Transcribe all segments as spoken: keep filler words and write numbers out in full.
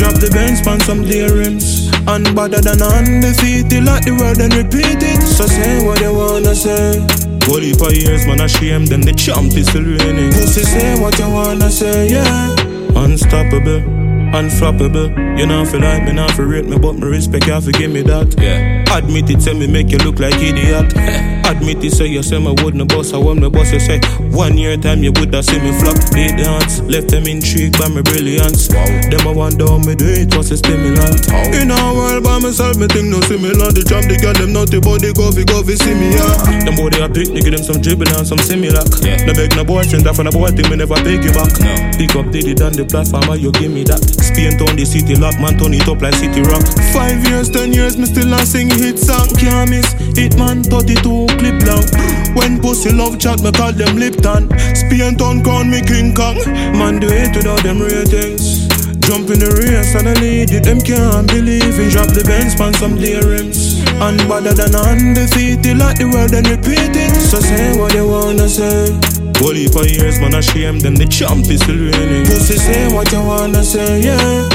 Drop the Benz pan some clear rims. And better than undefeated, like the word and repeat it. So say what you wanna say. Holy for years, man, I shame them, the champ is still reigning. Pussy say what you wanna say, yeah. Unstoppable, unflappable. You know feel like me, not for rate me, but me respect you, forgive me that. Yeah. Admit it, say me make you look like idiot. Admit it, say you say me wouldn't boss, I want me boss, you say one year time you woulda see me flop. Did the hands, left them intrigued by my brilliance. Wow. Them I wonder how me do it, was a stimulant. Wow. In a world by myself, me think no similar. The champ, they got them naughty, but they go fi go fi see me, yeah. Them boy they a pick, nigga them some dribble and some similar. Yeah. No beg no boyfriend, that from a boy thing me never take you back. No. Pick up Diddy on the platform, you give me that. Spain town the city lock, man turn it up like city rock. Five years, ten years, me still not sing hit song. Can't miss, hit man thirty-two clip long. When pussy love chat, me call them Lipton. Spain town crown me King Kong. Man do it without them ratings. Jump in the race and I lead it, them can't believe it. Drop the Benz pan some clear rims. And better than undefeated, like the word and repeat it. So say what you wanna say. Holy for years, man, I shame them, the champ is still reigning. Pussy say what you wanna say, yeah.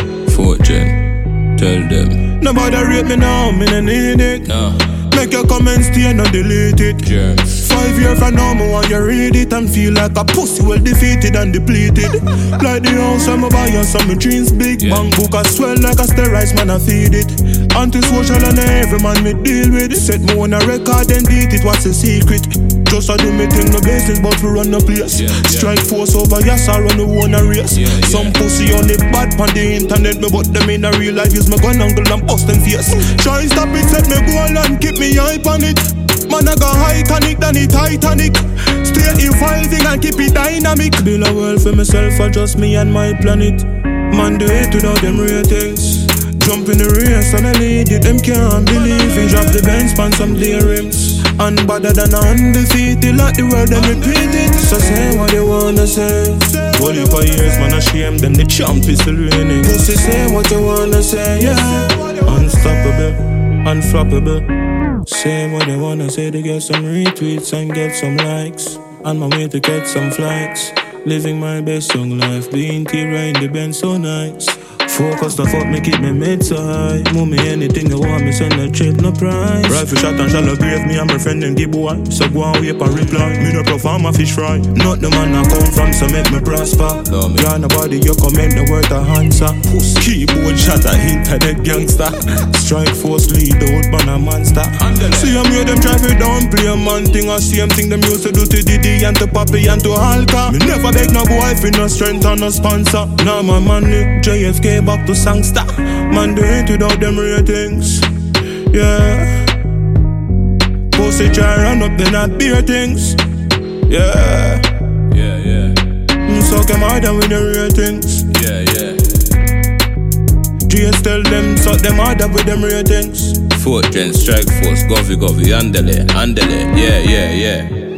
Fortune, tell them. Nobody rate me now, me no need it. No. Make your comments stay and delete it. Germs. Five years from now, me want you read it and feel like a pussy well defeated and depleted. Like the house I'm a buy and some dreams big. Yeah. Bank book I swell like a steroids, man, I feed it. Anti-social and every man me deal with. Set me on a record and beat it, what's the secret? Just I do me thing, no business, but we run the place. Yeah, yeah. Strike force over, yes, I run the one a race. Yeah, yeah. Some pussy on the bad on the internet, me but them in a real life use my gun angle and bust them face. Try stop it, set me go and keep me hype on it. Man, I got high tonic than the Titanic. Stay evolving and keep it dynamic. Build a world for myself, or just me and my planet. Man, do it without them ratings. Jump in the race and I lead it, them can't believe it. Drop the Benz pan some clear rims. And better than undefeated, like the word and repeat it. So say what you wanna say. Holy for years, man, I shame them, the champ is still reigning. Pussy say what you wanna say, yeah. Unstoppable, unflappable. Say what you wanna say to get some retweets and get some likes. On my way to get some flights. Living my best young life, being T-Ra in the Benz so nice. Focus the fuck me keep me mid so high. Move me anything you want me send a trip no price. Rifle shot and shallow grave me and my friend them give boy. So go and wait and reply. Me no perform a fish fry. Not the man I come from so make me prosper. No, me. You're nobody you comment the word a answer. Keyboard shot a hint at the gangster. Strike force lead out man a monster. See I'm here them drive it down. Play a man thing or same thing them used to do to Diddy and to Papi and to Halka. Me never beg no boy for no strength and no sponsor. Now my money J F K back to Sangsta. Man do it without them ratings. Yeah. Pussy try run up then I beer things. Yeah. Yeah, yeah. Mm, suck them harder with the ratings. Yeah, yeah. G S tell them suck them harder with them ratings. Fortune, strike force, govy, govy, andele, andele. Yeah, yeah, yeah.